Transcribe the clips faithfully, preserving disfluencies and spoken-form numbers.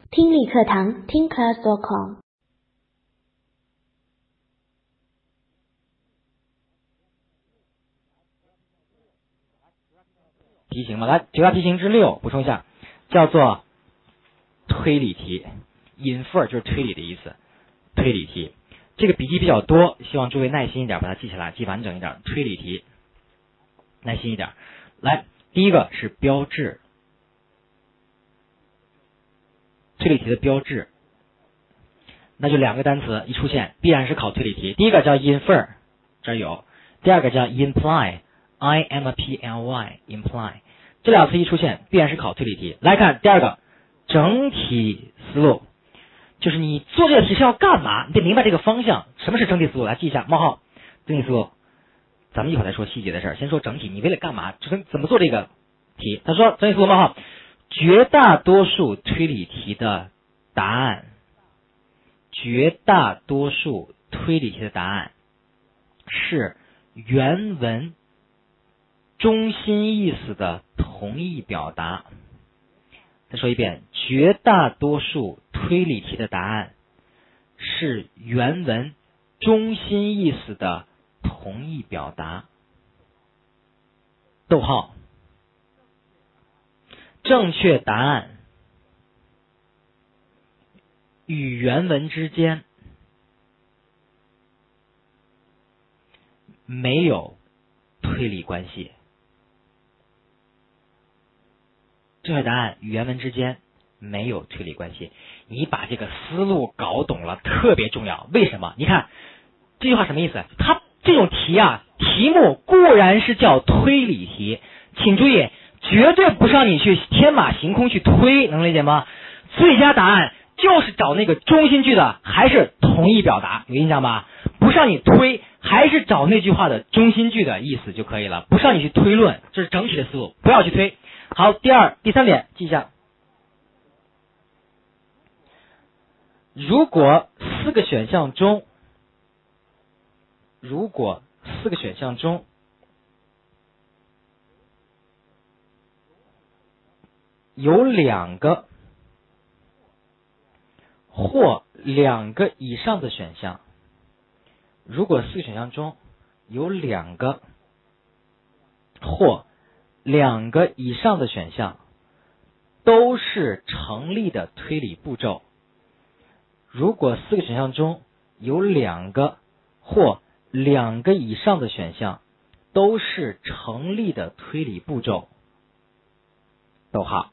听力课堂听 class dot com。 题型嘛，来九大题型之六，补充一下，叫做推理题 ，infer 就是推理的意思，推理题。这个笔记比较多，希望诸位耐心一点，把它记起来，记完整一点。推理题，耐心一点。来，第一个是标志，推理题的标志，那就两个单词一出现，必然是考推理题。第一个叫 infer， 这儿有；第二个叫 imply，I M P L Y，imply。这两个词一出现，必然是考推理题。来看第二个，整体思路，就是你做这个题是要干嘛？你得明白这个方向。什么是整体思路？来记一下，冒号，整体思路。咱们一会儿再说细节的事儿，先说整体。你为了干嘛？怎怎么做这个题？他说整体思路冒号，绝大多数推理题的答案，绝大多数推理题的答案是原文中心意思的同义表达。再说一遍，绝大多数推理题的答案是原文中心意思的同义表达。逗号，正确答案与原文之间没有推理关系。正确答案与原文之间没有推理关系。你把这个思路搞懂了特别重要。为什么？你看这句话什么意思？它这种题啊，题目固然是叫推理题，请注意，绝对不是让你去天马行空去推，能理解吗？最佳答案就是找那个中心句的还是同义表达，有印象吧？不是让你推，还是找那句话的中心句的意思就可以了，不是让你去推论，这是整体的思路，不要去推。好，第二、第三点记一下。如果四个选项中，如果四个选项中有两个或两个以上的选项，如果四个选项中有两个或两个以上的选项都是成立的推理步骤，如果四个选项中有两个或两个以上的选项都是成立的推理步骤，逗号。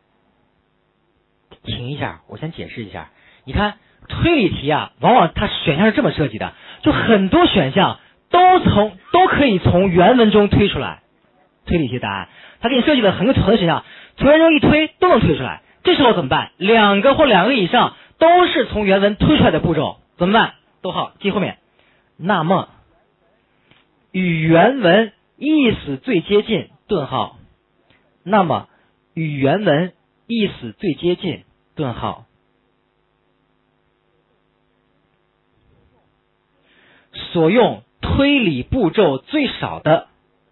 停一下，我先解释一下。你看推理题啊，往往它选项是这么设计的，就很多选项都从都可以从原文中推出来推理题答案，它给你设计了很多很多选项，从原文中一推都能推出来。这时候怎么办？两个或两个以上都是从原文推出来的步骤，怎么办？逗号，记后面。那么与原文意思最接近，顿号。那么与原文意思最接近，顿号。所用推理步骤最少的，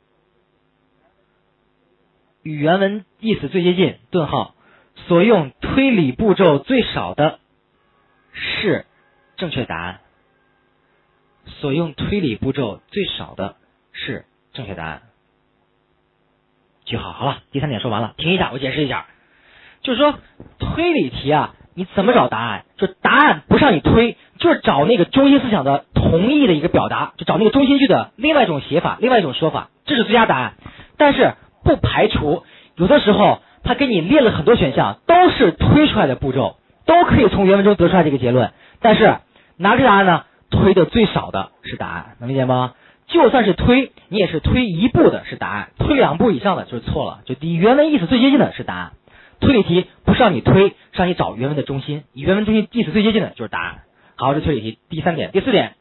与原文意思最接近，顿号。所用推理步骤最少的是正确答案。所用推理步骤最少的是正确答案。句号。好了，第三点说完了，停一下，我解释一下。就是说推理题啊，你怎么找答案？就答案不是让你推，就是找那个中心思想的同义的一个表达，就找那个中心句的另外一种写法，另外一种说法，这是最佳答案。但是不排除有的时候他给你列了很多选项，都是推出来的步骤，都可以从原文中得出来这个结论，但是哪个答案呢？推的最少的是答案，能理解吗？就算是推，你也是推一步的是答案，推两步以上的就是错了，就离原文意思最接近的是答案。推理题不是让你推，是让你找原文的中心，以原文中心意思最接近的就是答案。好，这推理题第三点。第四点，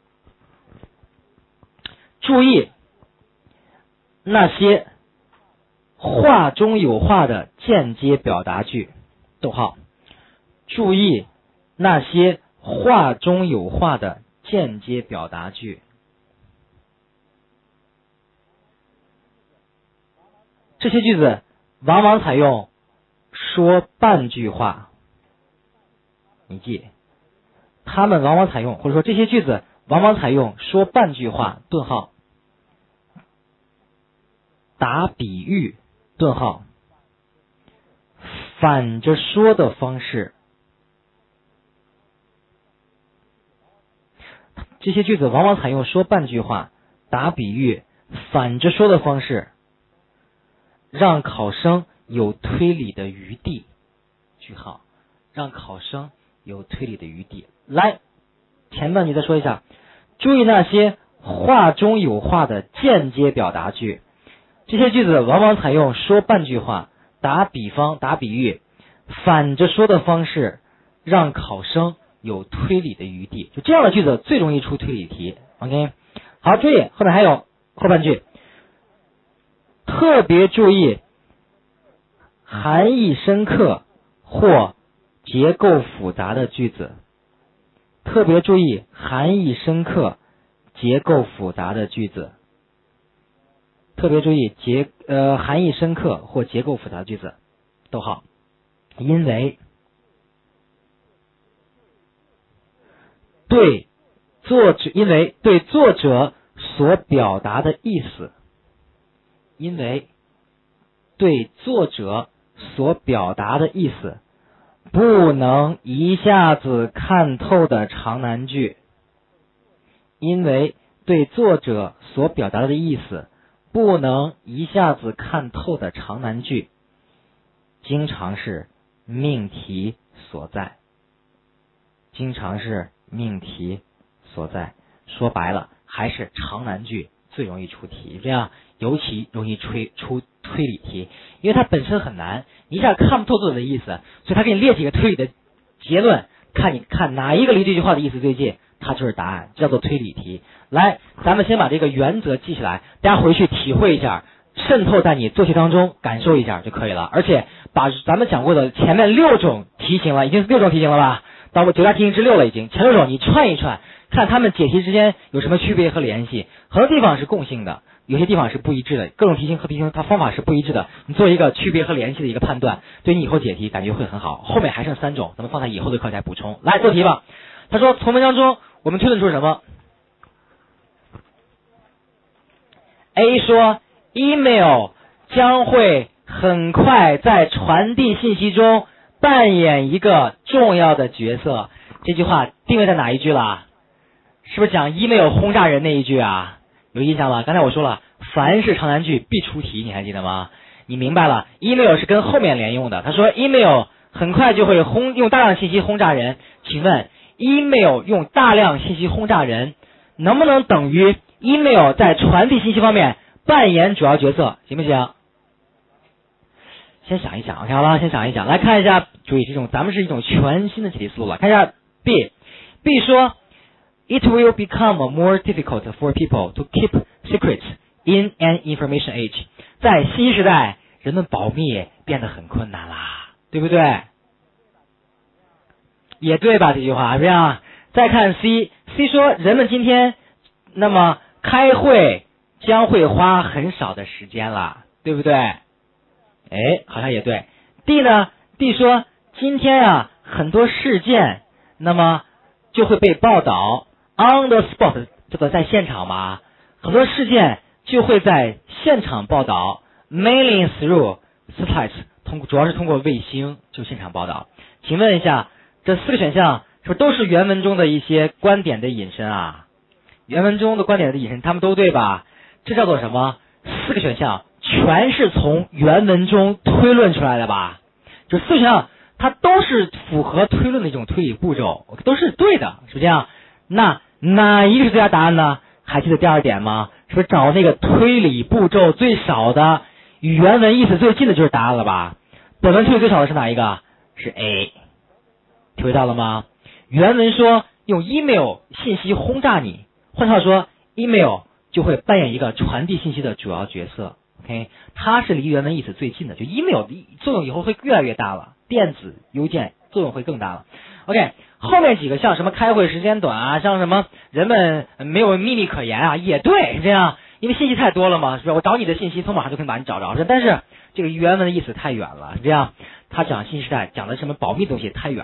注意那些话中有话的间接表达句，逗号。注意那些话中有话的间接表达句。这些句子往往采用说半句话， 你记，他们往往采用，或者说这些句子往往采用说半句话顿号，打比喻顿号，反着说的方式。这些句子往往采用说半句话、打比喻、反着说的方式，让考生有推理的余地。句号，让考生有推理的余地。来，前半句再说一下，注意那些话中有话的间接表达句。这些句子往往采用说半句话、打比方、打比喻、反着说的方式，让考生有推理的余地。就这样的句子最容易出推理题。 OK， 好，注意后面还有后半句，特别注意含义深刻或结构复杂的句子。特别注意含义深刻结构复杂的句子。特别注意结呃含义深刻或结构复杂的句子。逗号，因为对作者因为对作者所表达的意思，因为对作者所表达的意思不能一下子看透的长难句，因为对作者所表达的意思不能一下子看透的长难句，经常是命题所在。经常是命题所在。说白了，还是长难句最容易出题，这样尤其容易吹出推理题，因为它本身很难，你一下看不透作者的意思，所以他给你列几个推理的结论，看你看哪一个离这句话的意思最近，它就是答案，叫做推理题。来，咱们先把这个原则记起来，大家回去体会一下，渗透在你做题当中，感受一下就可以了。而且把咱们讲过的前面六种题型了，已经是六种题型了吧？到九大题型之六了已经，前六种你串一串，看他们解题之间有什么区别和联系，很多地方是共性的，有些地方是不一致的，各种题型和题型它方法是不一致的，你做一个区别和联系的一个判断，对你以后解题感觉会很好。后面还剩三种，咱们放在以后的课再补充。来做题吧。他说从文章中我们推论出什么？ A 说 email 将会很快在传递信息中扮演一个重要的角色。这句话定位在哪一句了？是不是讲 email 轰炸人那一句啊？有印象吧？刚才我说了，凡是长难句必出题，你还记得吗？你明白了 email 是跟后面连用的。他说 email 很快就会轰用大量信息轰炸人，请问 email 用大量信息轰炸人能不能等于 email 在传递信息方面扮演主要角色，行不行？先想一想 OK 好了，先想一想。来看一下，注意这种咱们是一种全新的解题思路了。看一下 B B 说 It will become more difficult for people to keep secrets in an information age。 在信息时代，人们保密变得很困难啦，对不对？也对吧？这句话是这样。再看 C C 说人们今天那么开会将会花很少的时间了，对不对？哎，好像也对。D 呢 D 说今天啊很多事件那么就会被报道 on the spot， 这个在现场嘛，很多事件就会在现场报道 mainly through satellites， 通过主要是通过卫星就现场报道。请问一下，这四个选项是不是都是原文中的一些观点的引申啊？原文中的观点的引申他们都对吧？这叫做什么？四个选项全是从原文中推论出来的吧？就四个选项它都是符合推论的一种推理步骤，都是对的，是不是这样？那哪一个是最佳答案呢？还记得第二点吗？是不是找那个推理步骤最少的，与原文意思最近的就是答案了吧？本文推理最少的是哪一个？是 A。 体会到了吗？原文说用 email 信息轰炸你，换句话说 email 就会扮演一个传递信息的主要角色。 OK， 它是离原文意思最近的，就 email 的作用以后会越来越大了，电子邮件作用会更大了。 OK， 后面几个像什么开会时间短啊，像什么人们没有秘密可言啊，也对，是这样，因为信息太多了嘛，是不是？我找你的信息从网上就可以把你找着，但是这个原文的意思太远了，是这样，他讲信息时代讲的什么保密东西太远了，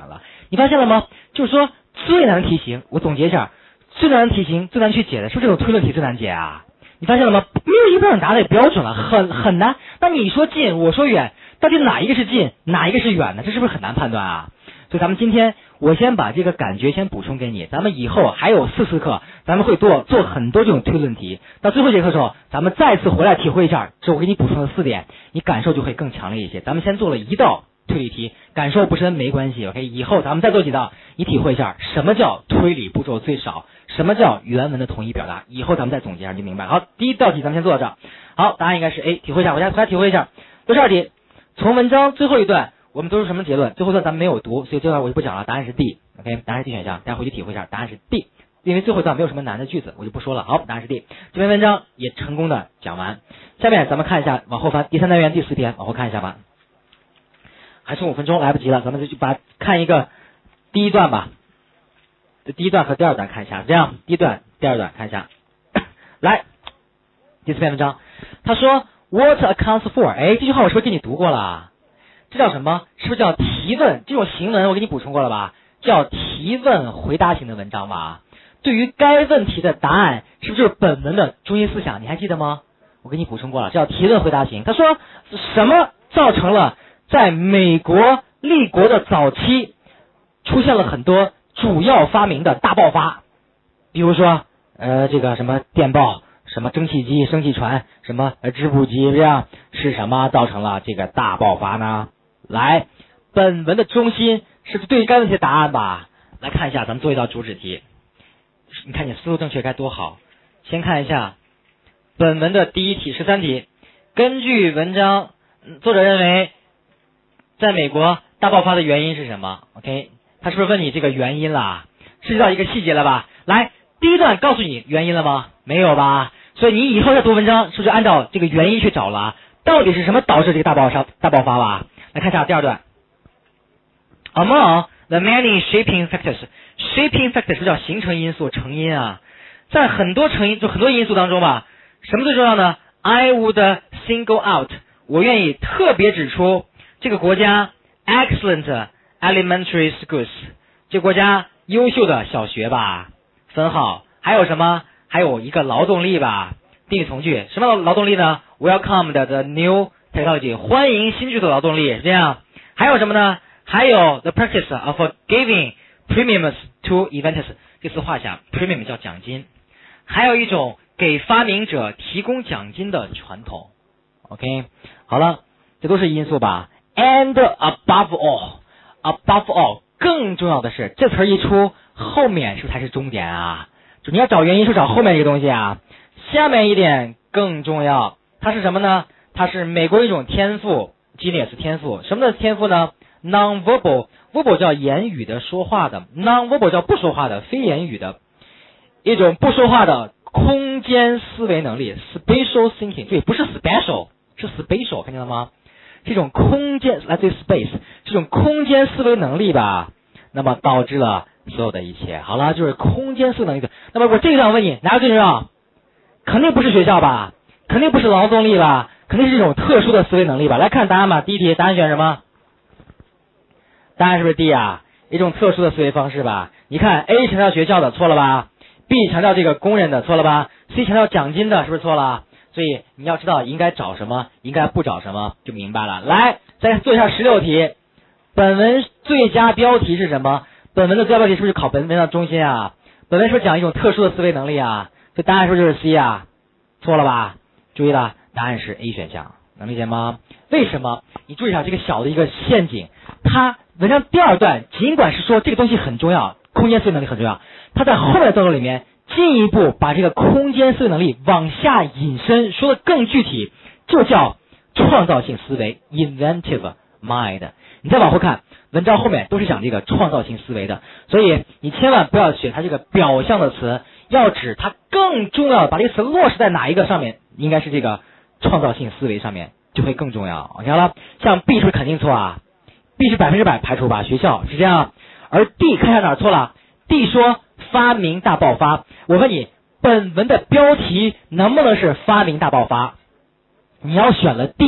你发现了吗？就是说最难的题型，我总结一下，最难的题型最难去解的，是不是这种推论题最难解啊？你发现了吗？没有一个标准答案的标准了，很很难。那你说近，我说远，到底哪一个是近，哪一个是远呢？这是不是很难判断啊？所以咱们今天我先把这个感觉先补充给你，咱们以后还有四次课，咱们会做做很多这种推论题。到最后一节课的时候，咱们再次回来体会一下，这我给你补充的四点，你感受就会更强烈一些。咱们先做了一道推理题，感受不深没关系 ，OK。以后咱们再做几道，你体会一下什么叫推理步骤最少，什么叫原文的统一表达。以后咱们再总结一下就明白了。好，第一道题咱们先做到这儿。好，答案应该是 A， 体会一下，我先回来体会一下。六十二题，从文章最后一段。我们都是什么结论？最后一段咱们没有读，所以这段我就不讲了。答案是 D，OK， 答案是 D 选项，大家回去体会一下，答案是 D。因为最后一段没有什么难的句子，我就不说了。好，答案是 D。这篇文章也成功的讲完。下面咱们看一下，往后翻第三单元第四篇，往后看一下吧。还剩五分钟，来不及了，咱们就把看一个第一段吧。第一段和第二段看一下，这样第一段、第二段看一下。来，第四篇文章，他说 What accounts for？ 哎，这句话我是不是给你读过了？这叫什么？是不是叫提问？这种行文我给你补充过了吧？叫提问回答型的文章吧？对于该问题的答案，是不是就是本文的中心思想？你还记得吗？我给你补充过了，叫提问回答型。他说什么造成了在美国立国的早期出现了很多主要发明的大爆发？比如说呃这个什么电报，什么蒸汽机、蒸汽船，什么呃织布机，这样是什么造成了这个大爆发呢？来，本文的中心是对该问题的答案吧？来看一下，咱们做一道主旨题。你看你思路正确该多好。先看一下本文的第一题，十三题。根据文章，作者认为在美国大爆发的原因是什么 ？OK， 他是不是问你这个原因了？涉及到一个细节了吧？来，第一段告诉你原因了吗？没有吧？所以你以后在读文章是不是按照这个原因去找了？到底是什么导致这个大爆发大爆发吧？来看一下第二段。Among the many shaping factors， shaping factors 是不是叫形成因素、成因啊？在很多成因就很多因素当中吧，什么最重要呢 ？I would single out， 我愿意特别指出这个国家 excellent elementary schools， 这个国家优秀的小学吧，分号。还有什么？还有一个劳动力吧，定语从句。什么劳动力呢 ？Welcome the new technology， 欢迎新技术的劳动力，是这样。还有什么呢？还有 the practice of giving premiums to inventors， 这次画下 premium 叫奖金，还有一种给发明者提供奖金的传统。OK， 好了，这都是因素吧。And above all，above all， 更重要的是，这词儿一出，后面是不是才是终点啊？就你要找原因，是找后面一个东西啊。下面一点更重要，它是什么呢？它是美国一种天赋 ，genius 天赋。什么的天赋呢 ？Non-verbal，verbal verbal 叫言语的、说话的 ，non-verbal 叫不说话的、非言语的，一种不说话的空间思维能力 ，spatial thinking， 对，不是 special， 是 spatial， 看见了吗？这种空间来自于 space， 这种空间思维能力吧，那么导致了所有的一切。好了，就是空间思维能力的。那么我这个想问你，哪个最重要？肯定不是学校吧？肯定不是劳动力吧？肯定是这种特殊的思维能力吧？来看答案吧。第一题，答案选什么？答案是不是 D 啊？一种特殊的思维方式吧？你看 A 强调学校的，错了吧？ B 强调这个工人的，错了吧？ C 强调奖金的，是不是错了？所以你要知道应该找什么，应该不找什么，就明白了。来，再做一下十六题。本文最佳标题是什么？本文的最佳标题是不是考本文的中心啊？本文是不是讲一种特殊的思维能力啊？所以答案是不是就是 C 啊？错了吧？注意了，答案是 A 选项，能理解吗？为什么？你注意一下这个小的一个陷阱，它文章第二段尽管是说这个东西很重要，空间思维能力很重要，它在后面的段落里面进一步把这个空间思维能力往下引申，说的更具体，就叫创造性思维 inventive mind。 你再往后看，文章后面都是讲这个创造性思维的，所以你千万不要选它这个表象的词，要指它更重要的，把这个词落实在哪一个上面，应该是这个创造性思维上面，就会更重要。OK 了，像 B 是不是肯定错啊？ B 是百分之百排除吧，学校是这样。而 D 看一下哪儿错了， D 说发明大爆发。我问你，本文的标题能不能是发明大爆发？你要选了 D，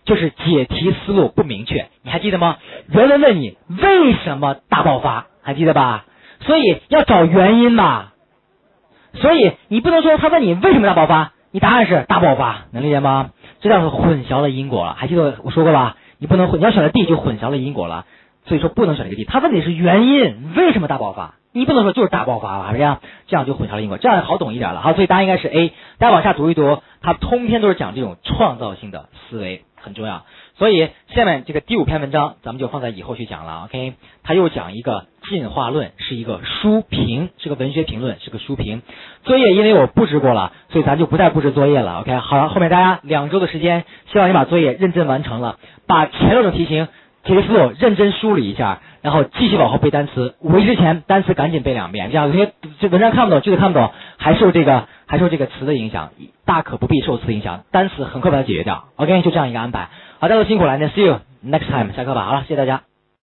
就是解题思路不明确。你还记得吗？原文问你为什么大爆发，还记得吧？所以要找原因嘛。所以你不能说他问你为什么大爆发，你答案是大爆发，能理解吗？这叫做混淆了因果了。还记得我说过吧？你不能混，你要选择 D 就混淆了因果了。所以说不能选这个 D。他问你是原因，为什么大爆发？你不能说就是大爆发了，是这样，这样就混淆了因果，这样好懂一点了。好，所以答案应该是 A。大家往下读一读，它通篇都是讲这种创造性的思维，很重要。所以下面这个第五篇文章咱们就放在以后去讲了 ，OK？ 它又讲一个进化论，是一个书评，是个文学评论，是个书评。作业因为我布置过了，所以咱就不再布置作业了 ，OK？ 好了，后面大家两周的时间，希望你把作业认真完成了，把前六种题型解题思路认真梳理一下，然后继续往后背单词。五一之前单词赶紧背两遍，这样有些这文章看不懂，句子看不懂，还受这个还受这个词的影响，大可不必受词影响，单词很快把它解决掉。OK， 就这样一个安排。好，大家都辛苦了，那 see you next time， 下课吧。好了，谢谢大家。